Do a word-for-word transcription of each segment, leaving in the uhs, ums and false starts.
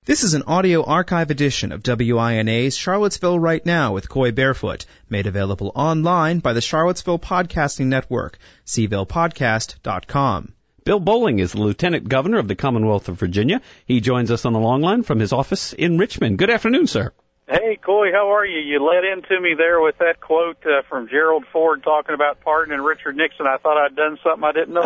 This is an audio archive edition of W I N A's Charlottesville Right Now with Coy Barefoot, made available online by the Charlottesville Podcasting Network, c ville podcast dot com. Bill Bolling is the Lieutenant Governor of the Commonwealth of Virginia. He joins us on the long line from his office in Richmond. Good afternoon, sir. Hey, Coy, how are you? You led into me there with that quote uh, from Gerald Ford talking about pardoning Richard Nixon. I thought I'd done something I didn't know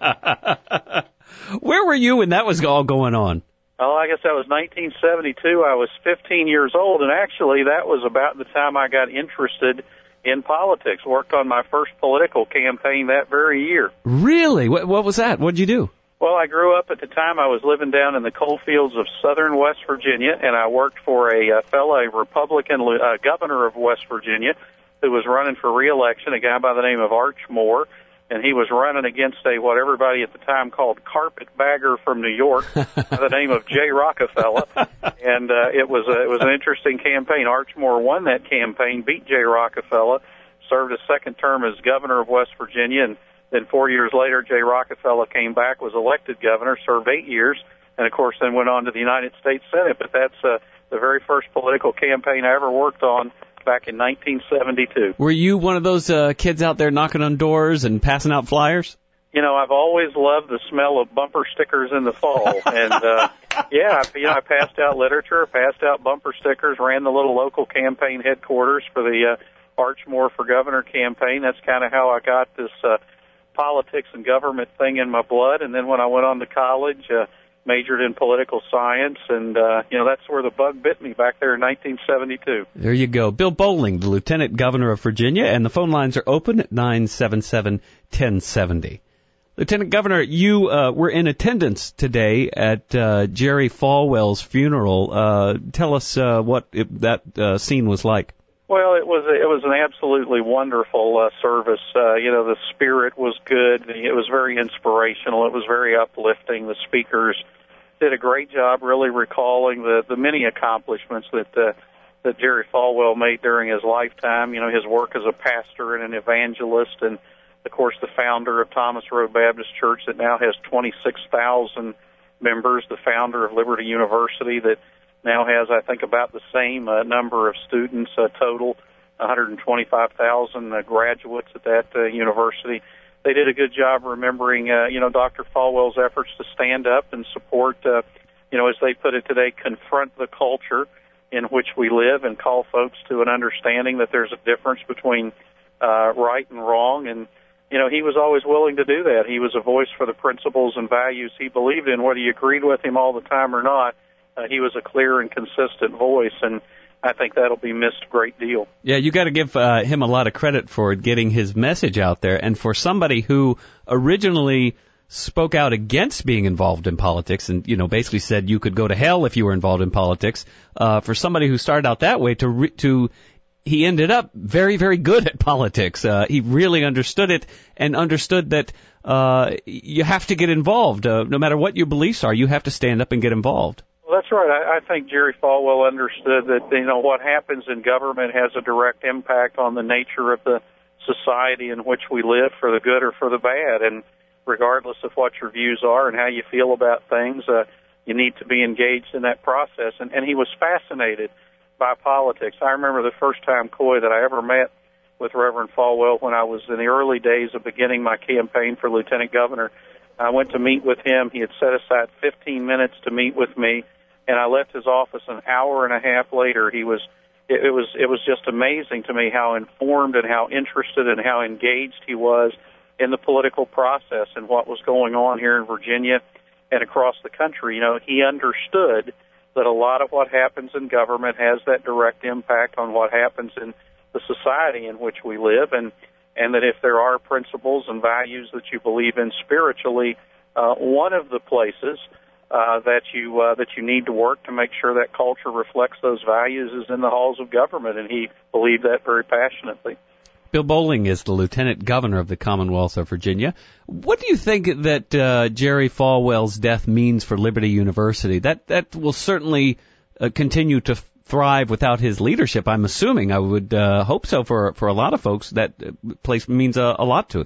about. Where were you when that was all going on? Oh, I guess that was nineteen seventy-two. I was fifteen years old, and actually that was about the time I got interested in politics. Worked on my first political campaign that very year. Really? What, what was that? What did you do? Well, I grew up at the time. I was living down in the coal fields of southern West Virginia, and I worked for a, a fellow, a Republican uh, governor of West Virginia, who was running for re-election, a guy by the name of Arch Moore. And he was running against a what everybody at the time called carpetbagger from New York by the name of Jay Rockefeller. And uh, it was a, it was an interesting campaign. Arch Moore won that campaign, beat Jay Rockefeller, served a second term as governor of West Virginia, and then four years later, Jay Rockefeller came back, was elected governor, served eight years, and of course then went on to the United States Senate. But that's uh, the very first political campaign I ever worked on, back in nineteen seventy-two. Were you one of those uh, kids out there knocking on doors and passing out flyers? You know, I've always loved the smell of bumper stickers in the fall. And, uh, yeah, you know, I passed out literature, passed out bumper stickers, ran the little local campaign headquarters for the uh, Arch Moore for Governor campaign. That's kind of how I got this uh, politics and government thing in my blood. And then when I went on to college, uh, majored in political science, and, uh, you know, that's where the bug bit me back there in nineteen seventy-two. There you go. Bill Bolling, the Lieutenant Governor of Virginia, and the phone lines are open at nine seven seven, one oh seven oh. Lieutenant Governor, you uh, were in attendance today at uh, Jerry Falwell's funeral. Uh, tell us uh, what it, that uh, scene was like. Well, it was it was an absolutely wonderful uh, service. Uh, you know, the spirit was good. It was very inspirational. It was very uplifting. The speakers did a great job really recalling the, the many accomplishments that uh, that Jerry Falwell made during his lifetime. You know, his work as a pastor and an evangelist, and, of course, the founder of Thomas Road Baptist Church that now has twenty-six thousand members, the founder of Liberty University that now has, I think, about the same uh, number of students uh, total, one hundred twenty-five thousand uh, graduates at that uh, university. They did a good job remembering, uh, you know, Doctor Falwell's efforts to stand up and support, uh, you know, as they put it today, confront the culture in which we live and call folks to an understanding that there's a difference between uh, right and wrong. And, you know, he was always willing to do that. He was a voice for the principles and values he believed in, whether you agreed with him all the time or not. Uh, he was a clear and consistent voice, and I think that'll be missed a great deal. Yeah, you got to give uh, him a lot of credit for getting his message out there, and for somebody who originally spoke out against being involved in politics, and you know basically said you could go to hell if you were involved in politics. Uh, for somebody who started out that way, to re- to he ended up very, very good at politics. Uh, he really understood it and understood that uh, you have to get involved, uh, no matter what your beliefs are. You have to stand up and get involved. Well, that's right. I, I think Jerry Falwell understood that, you know, what happens in government has a direct impact on the nature of the society in which we live, for the good or for the bad. And regardless of what your views are and how you feel about things, uh, you need to be engaged in that process. And, and he was fascinated by politics. I remember the first time, Coy, that I ever met with Reverend Falwell when I was in the early days of beginning my campaign for Lieutenant Governor. I went to meet with him. He had set aside fifteen minutes to meet with me, and I left his office an hour and a half later. He was, it, it was, it was just amazing to me how informed and how interested and how engaged he was in the political process and what was going on here in Virginia and across the country. You know, he understood that a lot of what happens in government has that direct impact on what happens in the society in which we live, and and that if there are principles and values that you believe in spiritually, uh, one of the places uh, that you uh, that you need to work to make sure that culture reflects those values is in the halls of government, and he believed that very passionately. Bill Bolling is the Lieutenant Governor of the Commonwealth of Virginia. What do you think that uh, Jerry Falwell's death means for Liberty University? That that will certainly uh, continue to thrive without his leadership, I'm assuming. I would uh, hope so for for a lot of folks. That place means a, a lot to them.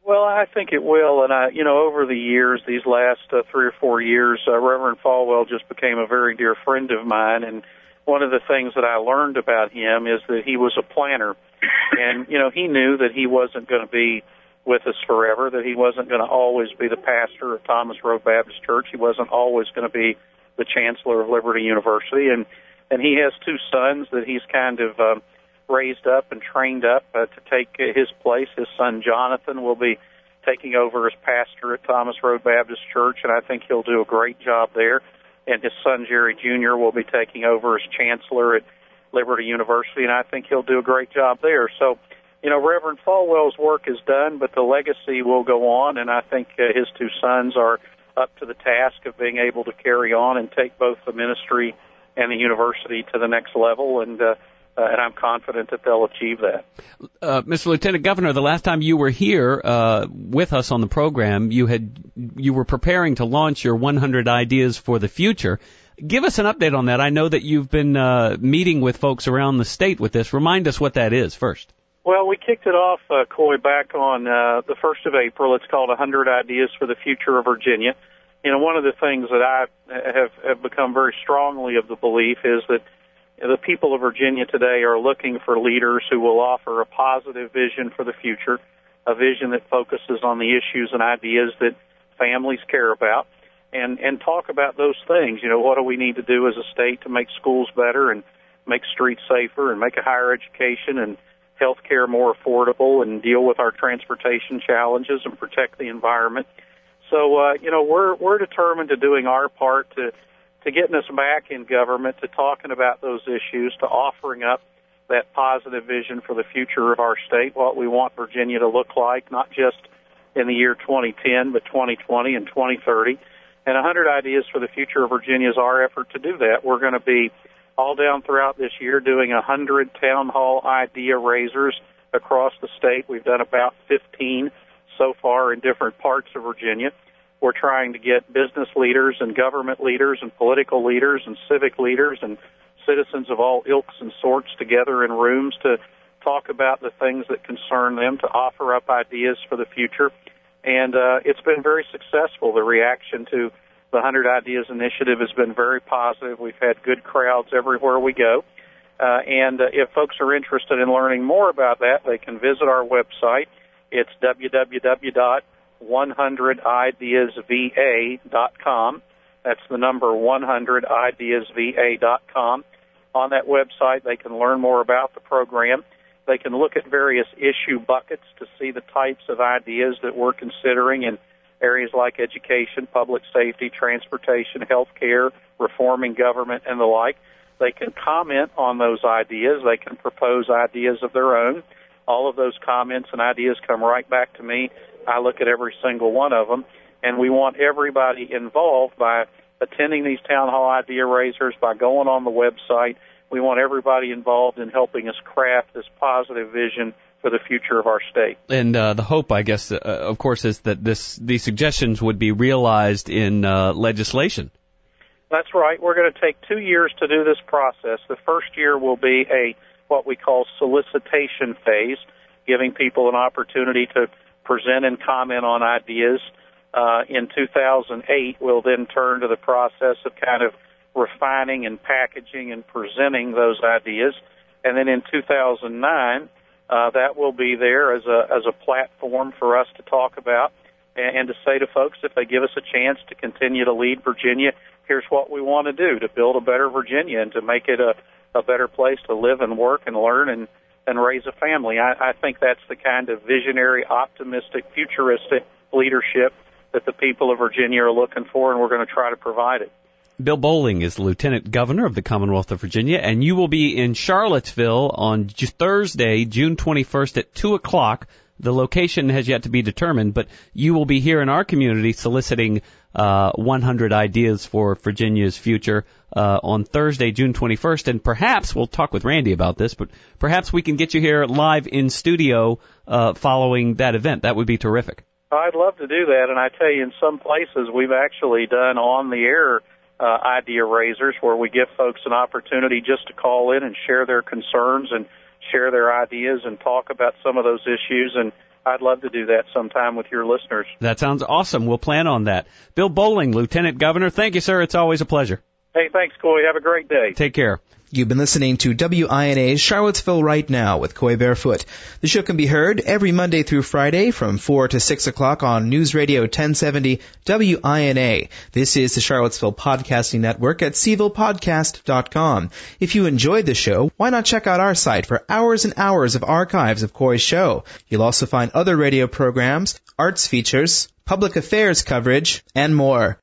Well, I think it will, and I, you know, over the years, these last uh, three or four years, uh, Reverend Falwell just became a very dear friend of mine, and one of the things that I learned about him is that he was a planner, and, you know, he knew that he wasn't going to be with us forever, that he wasn't going to always be the pastor of Thomas Road Baptist Church, he wasn't always going to be the chancellor of Liberty University, and, and he has two sons that he's kind of um, raised up and trained up uh, to take uh, his place. His son Jonathan will be taking over as pastor at Thomas Road Baptist Church, and I think he'll do a great job there. And his son Jerry Junior will be taking over as chancellor at Liberty University, and I think he'll do a great job there. So, you know, Reverend Falwell's work is done, but the legacy will go on, and I think uh, his two sons are up to the task of being able to carry on and take both the ministry and the university to the next level, and uh, Uh, and I'm confident that they'll achieve that. Uh, Mister Lieutenant Governor, the last time you were here uh, with us on the program, you had you were preparing to launch your one hundred Ideas for the Future. Give us an update on that. I know that you've been uh, meeting with folks around the state with this. Remind us what that is first. Well, we kicked it off, uh, Coy, back on uh, the first of April. It's called one hundred Ideas for the Future of Virginia. You know, one of the things that I have, have become very strongly of the belief is that the people of Virginia today are looking for leaders who will offer a positive vision for the future, a vision that focuses on the issues and ideas that families care about, and, and talk about those things. You know, what do we need to do as a state to make schools better and make streets safer and make a higher education and health care more affordable and deal with our transportation challenges and protect the environment. So, uh, you know, we're, we're determined to doing our part to to getting us back in government, to talking about those issues, to offering up that positive vision for the future of our state, what we want Virginia to look like, not just in the year twenty ten, but twenty twenty and twenty thirty. And one hundred Ideas for the Future of Virginia is our effort to do that. We're going to be all down throughout this year doing one hundred town hall idea raisers across the state. We've done about fifteen so far in different parts of Virginia. We're trying to get business leaders and government leaders and political leaders and civic leaders and citizens of all ilks and sorts together in rooms to talk about the things that concern them, to offer up ideas for the future. And uh, it's been very successful. The reaction to the one hundred Ideas Initiative has been very positive. We've had good crowds everywhere we go. Uh, and uh, if folks are interested in learning more about that, they can visit our website. It's w w w dot one hundred ideas v a dot com. That's the number one hundred ideas v a dot com. On that website, they can learn more about the program. They can look at various issue buckets to see the types of ideas that we're considering in areas like education, public safety, transportation, health care, reforming government, and the like. They can comment on those ideas. They can propose ideas of their own. All of those comments and ideas come right back to me. I look at every single one of them, and we want everybody involved by attending these town hall idea raisers, by going on the website. We want everybody involved in helping us craft this positive vision for the future of our state. And uh, the hope, I guess, uh, of course, is that this these suggestions would be realized in uh, legislation. That's right. We're going to take two years to do this process. The first year will be a what we call solicitation phase, giving people an opportunity to present and comment on ideas. Uh, in two thousand eight, we'll then turn to the process of kind of refining and packaging and presenting those ideas. And then in two thousand nine, uh, that will be there as a as a platform for us to talk about and, and to say to folks, if they give us a chance to continue to lead Virginia, here's what we want to do to build a better Virginia and to make it a, a better place to live and work and learn and, and raise a family. I, I think that's the kind of visionary, optimistic, futuristic leadership that the people of Virginia are looking for, and we're going to try to provide it. Bill Bolling is Lieutenant Governor of the Commonwealth of Virginia, and you will be in Charlottesville on Thursday, June twenty-first at two o'clock. The location has yet to be determined, but you will be here in our community soliciting uh, one hundred ideas for Virginia's future uh, on Thursday, June twenty-first, and perhaps we'll talk with Randy about this, but perhaps we can get you here live in studio uh, following that event. That would be terrific. I'd love to do that, and I tell you, in some places we've actually done on-the-air uh, idea raisers where we give folks an opportunity just to call in and share their concerns and share their ideas and talk about some of those issues. And I'd love to do that sometime with your listeners. That sounds awesome. We'll plan on that. Bill Bolling, Lieutenant Governor, thank you, sir. It's always a pleasure. Hey, thanks, Coy. Have a great day. Take care. You've been listening to W I N A's Charlottesville Right Now with Coy Barefoot. The show can be heard every Monday through Friday from four to six o'clock on News Radio ten seventy W I N A. This is the Charlottesville Podcasting Network at c ville podcast dot com. If you enjoyed the show, why not check out our site for hours and hours of archives of Coy's show? You'll also find other radio programs, arts features, public affairs coverage, and more.